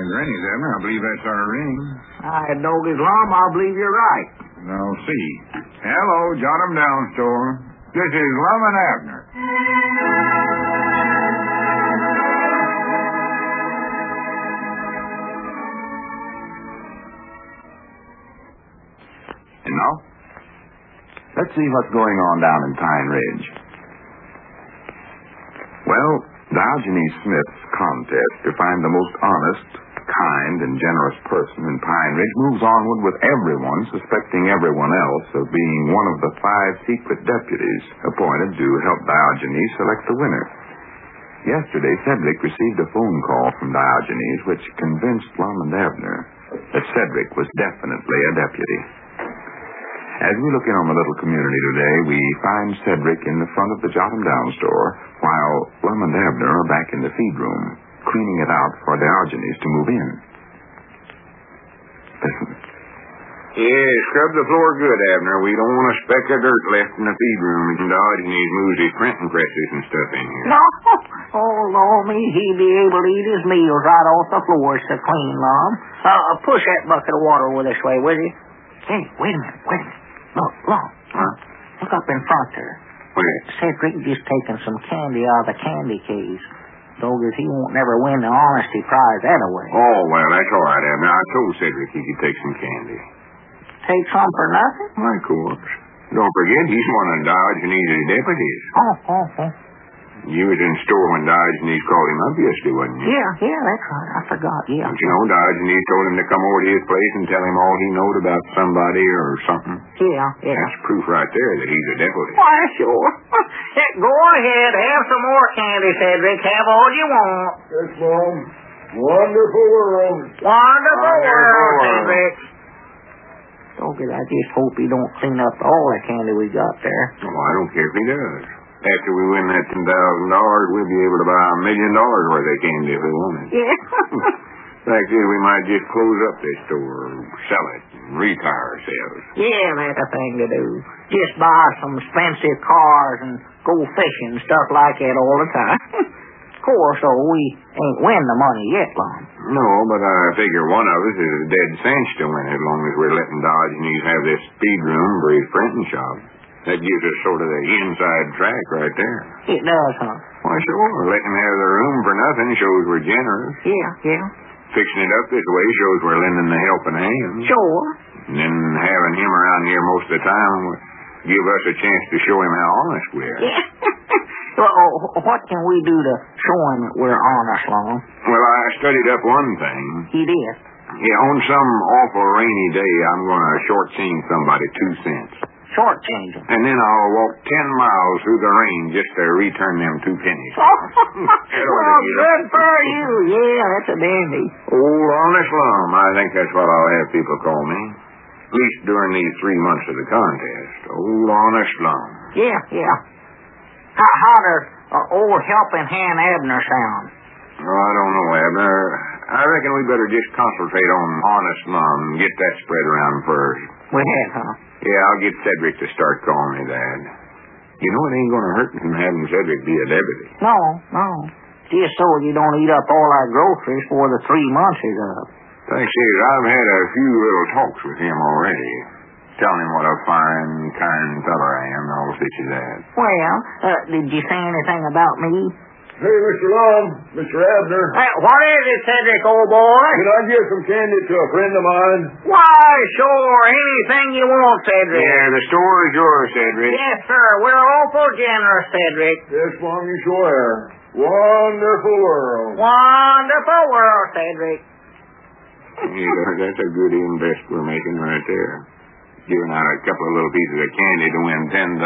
Granny's, Abner. I believe that's our ring. Doggy's Lum, I believe you're right. Now, see. Hello, Jot 'em Down store. This is Lum and Abner. And now, let's see what's going on down in Pine Ridge. Well, Diogenes Smith's contest to find the most honest, kind, and generous person in Pine Ridge moves onward with everyone suspecting everyone else of being one of the 5 secret deputies appointed to help Diogenes select the winner. Yesterday, Cedric received a phone call from Diogenes which convinced Lum and Abner that Cedric was definitely a deputy. As we look in on the little community today, we find Cedric in the front of the Jot 'em Down store, while Lum and Abner are back in the feed room, cleaning it out for Diogenes to move in. Listen. Yeah, scrub the floor good, Abner. We don't want a speck of dirt left in the feed room as Diogenes moves his printing presses and stuff in here. No. Oh, Lord, me, he'd be able to eat his meals right off the floor so clean, Lum. Push that bucket of water over this way, will you? Hey, wait a minute. Look. Huh? Look up in front there. Where? Cedric just taking some candy out of the candy case. Doggies, he won't never win the honesty prize that away. Oh, well, that's all right, Abner. I told Cedric he could take some candy. Take some for nothing? Why, of course. Don't forget, he's one of Diogenes' deputies. Oh. You was in store when Diogenes called him up yesterday, wasn't you? Yeah, that's right. I forgot, yeah. Don't you know, Diogenes told him to come over to his place and tell him all he knowed about somebody or something. Yeah. That's proof right there that he's a deputy. Why, sure. Go ahead. Have some more candy, Cedric. Have all you want. Yes, Mom. Wonderful world. Wonderful world, Cedric. Doggy, I just hope he don't clean up all the candy we got there. Oh, I don't care if he does. After we win that $10,000, we'll be able to buy $1 million worth of candy if we want it. Yeah. Fact is, we might just close up this store, sell it, and retire ourselves. Yeah, that's a thing to do. Just buy some expensive cars and go fishing and stuff like that all the time. Of course, we ain't win the money yet, Lum. No, but I figure one of us is a dead cinch to win as long as we're letting Diogenes have this feed room for his printing shop. That gives us sort of the inside track right there. It does, huh? Why, sure. Letting him have the room for nothing shows we're generous. Yeah. Fixing it up this way shows we're lending the helping hand. Sure. And then having him around here most of the time will give us a chance to show him how honest we are. Yeah. Well, what can we do to show him that we're honest, Lum? Well, I studied up one thing. He did? Yeah, on some awful rainy day, I'm going to shortchange somebody 2 cents. Shortchange him? And then I'll walk 10 miles through the rain just to return them 2 pennies. Well, good for you. Yeah, that's a dandy. Old Honest Lum, I think that's what I'll have people call me. At least during these 3 months of the contest. Old Honest Lum. Yeah. How does old helping hand Abner sound? Oh, I don't know, Abner. I reckon we better just concentrate on Honest Lum and get that spread around first. We have, huh? Yeah, I'll get Cedric to start calling me that. You know, it ain't going to hurt him having Cedric be a deputy. No. Just so you don't eat up all our groceries before the 3 months is up. Thanks, I've had a few little talks with him already. Telling him what a fine, kind feller I am and all such as that. Well, did you say anything about me? Hey, Mr. Lum, Mr. Abner. What is it, Cedric, old boy? Can I give some candy to a friend of mine? Why, sure. Anything you want, Cedric. Yeah, the store is yours, Cedric. Yes, sir. We're awful generous, Cedric. Yes, Mom, you sure are. Wonderful world. Wonderful world, Cedric. Yeah, that's a good invest we're making right there. Giving out a couple of little pieces of candy to win $10,000.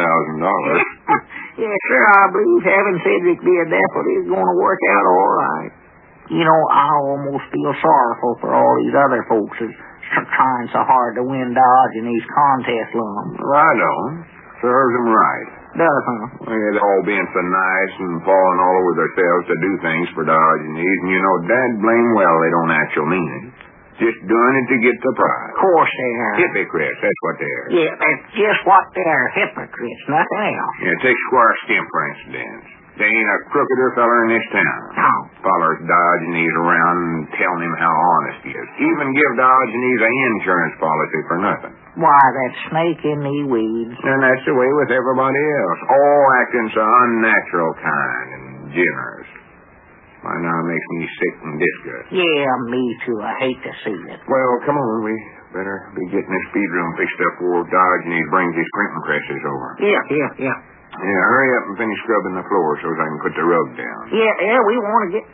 Yes, sir. I believe having Cedric be a deputy is going to work out all right. You know, I almost feel sorrowful for all these other folks that's trying so hard to win Diogenes' contest, Lum. Well, I don't. Serves them right. Does, huh? Well, yeah, they're all being so nice and falling all over themselves to do things for Diogenes, and you know, dad blame well they don't actually mean it. Just doing it to get the prize. Of course they are. Hypocrites, that's what they are. Yeah, that's just what they are, hypocrites, nothing else. Yeah, take Squire Stimp, for instance. They ain't a crookeder feller in this town. No. Follers Diogenes around and telling him how honest he is. Even give Diogenes an insurance policy for nothing. Why, that snake in the weeds. And that's the way with everybody else. All acting so unnatural kind and generous. Why, now it makes me sick and disgusted. Yeah, me too. I hate to see it. Well, come on. We better be getting this speed room fixed up before Diogenes brings his printing presses over. Yeah. Yeah, hurry up and finish scrubbing the floor so I can put the rug down. Yeah, we want to get...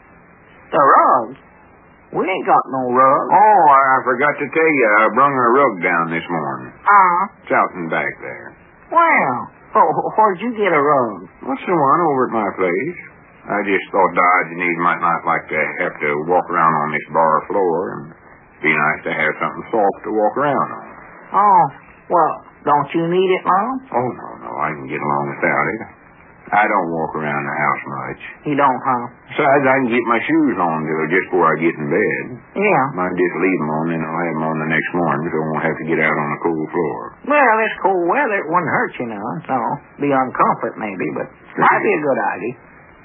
The rug? We ain't got no rug. Oh, I forgot to tell you. I brung a rug down this morning. It's out and back there. Well, where'd you get a rug? What's the one over at my place? I just thought Diogenes might not like to have to walk around on this bar floor, and be nice to have something soft to walk around on. Oh, well, don't you need it, Mom? Oh, no, I can get along without it. I don't walk around the house much. You don't, huh? Besides, I can get my shoes on just before I get in bed. Yeah. Might just leave them on, and I'll have them on the next morning, so I won't have to get out on the cold floor. Well, this cold weather, it wouldn't hurt you none, so be on comfort maybe, but might be a good idea.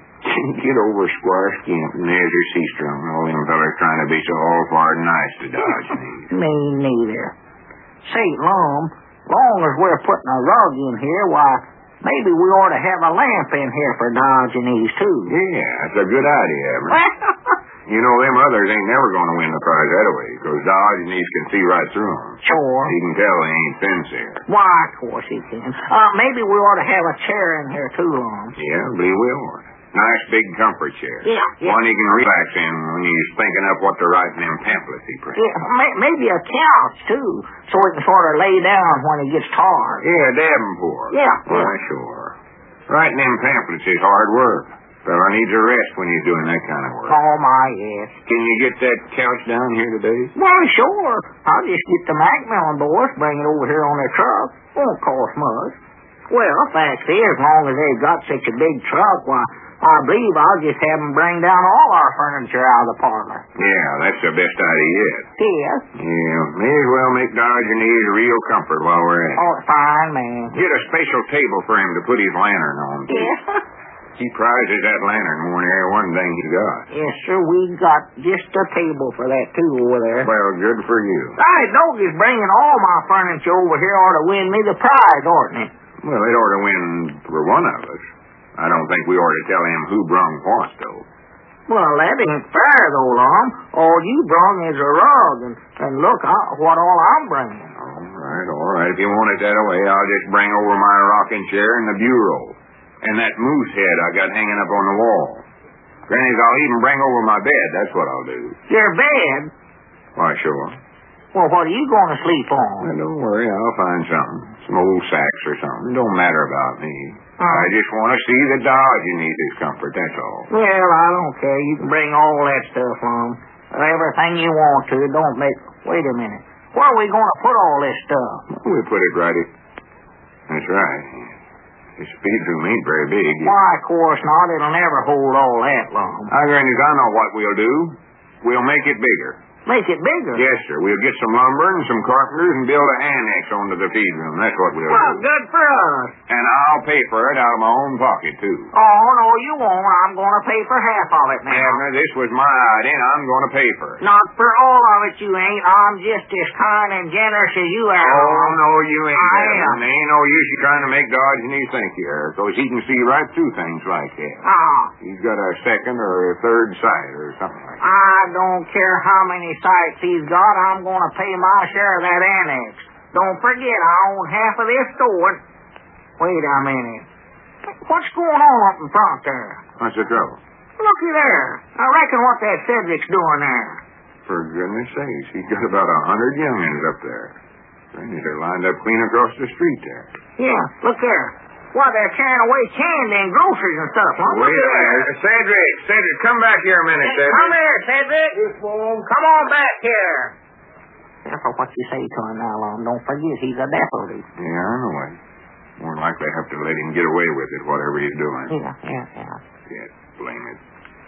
Get over Squire Skimp and Ezra Seastrong, all them fellas trying to be so all-fired nice to Diogenes. Me neither. Say, Lum, long as we're putting a rug in here, why, maybe we ought to have a lamp in here for Diogenes, too. Yeah, that's a good idea, Abner. You know, them others ain't never going to win the prize that way, because Diogenes can see right through them. Sure. He can tell they ain't sincere. Why, of course he can. Maybe we ought to have a chair in here, too, Lum. Yeah, I believe we ought. Nice big comfort chair. Yeah. One he can relax in when he's thinking up what to write in them pamphlets he prints. Yeah, maybe a couch, too, so he can sort of lay down when he gets tired. Yeah, Davenport. Yeah. Why, sure. Writing them pamphlets is hard work. Fella needs a rest when he's doing that kind of work. Oh, my, yes. Can you get that couch down here today? Well, sure. I'll just get the Macmillan boys, bring it over here on their truck. Won't cost much. Well, fact is, as long as they've got such a big truck, why, I believe I'll just have them bring down all our furniture out of the parlor. Yeah, that's the best idea yet. Yes. Yeah, may as well make Diogenes a real comfort while we're at it. Oh, fine, man. Get a special table for him to put his lantern on. Yes. He prizes that lantern more than every one thing he's got. Yes, sir. We got just a table for that, too, over there. Well, good for you. Doggie's bringing all my furniture over here ought to win me the prize, oughtn't it? Well, it ought to win for one of us. I don't think we ought to tell him who brung what, though. Well, that ain't fair, though, Lum. All you brung is a rug, and look what all I'm bringing. All right. If you want it that way, I'll just bring over my rocking chair and the bureau. And that moose head I got hanging up on the wall. Granny's, I'll even bring over my bed. That's what I'll do. Your bed? Why, sure. Well, what are you going to sleep on? Well, don't worry. I'll find something. Some old sacks or something. Don't matter about me. I just want to see the Diogenes his comfort, that's all. Well, I don't care. You can bring all that stuff on. Everything you want to. Don't make... Wait a minute. Where are we going to put all this stuff? We'll put it right... That's right. This speed room ain't very big. Why, of course not. It'll never hold all that long. I know what we'll do. We'll make it bigger. Make it bigger? Yes, sir. We'll get some lumber and some carpenters and build an annex onto the feed room. That's what we'll do. Well, good for us. And I'll pay for it out of my own pocket, too. Oh, no, you won't. I'm going to pay for half of it now. Abner, this was my idea, and I'm going to pay for it. Not for all of it, you ain't. I'm just as kind and generous as you are. Oh, no, you ain't. I am. There ain't no use you trying to make Diogenes think you are, because he can see right through things like that. He's got a second or a third sight or something like that. I don't care how many sights he's got. I'm going to pay my share of that annex. Don't forget, I own half of this store. Wait a minute. What's going on up in front there? What's the trouble? Looky there. I reckon what that Cedric's doing there. For goodness sakes, he's got about 100 young'uns up there. They're lined up clean across the street there. Yeah, look there. Why, they're carrying away candy and groceries and stuff. Wait a minute. Cedric, come back here a minute, Cedric. Come here, Cedric. Yes, Mom. Come on back here. Careful what you say to him now, Lum. Don't forget, he's a deputy. Yeah, I know it. More than likely have to let him get away with it, whatever he's doing. Yeah. Yeah, blame it.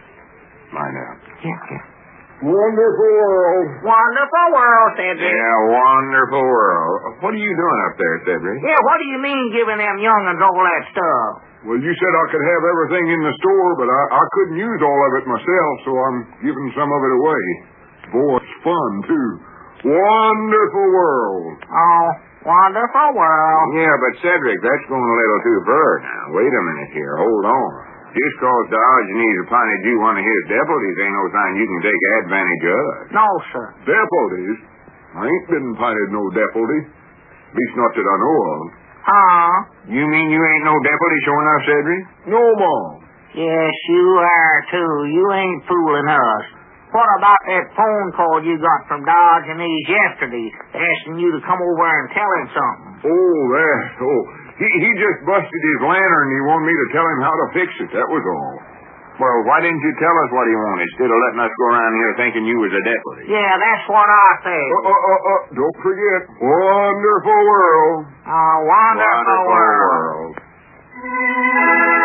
Find out. Yeah. Wonderful world. Wonderful world, Cedric. Yeah, wonderful world. What are you doing up there, Cedric? Yeah, what do you mean giving them young'uns all that stuff? Well, you said I could have everything in the store, but I couldn't use all of it myself, so I'm giving some of it away. Boy, it's fun, too. Wonderful world. Oh, wonderful world. Yeah, but Cedric, that's going a little too far now. Wait a minute here. Hold on. Just cause Diogenes appointed you one of his deputies ain't no sign you can take advantage of. No, sir. Deputies? I ain't been appointed no deputy. At least not that I know of. You mean you ain't no deputy sure enough, Cedric? No, Mom. Yes, you are, too. You ain't fooling us. What about that phone call you got from Diogenes yesterday, asking you to come over and tell him something? Oh, that. Oh, he just busted his lantern and he wanted me to tell him how to fix it. That was all. Well, why didn't you tell us what he wanted instead of letting us go around here thinking you was a deputy? Yeah, that's what I said. Don't forget. Wonderful world. A wonderful world.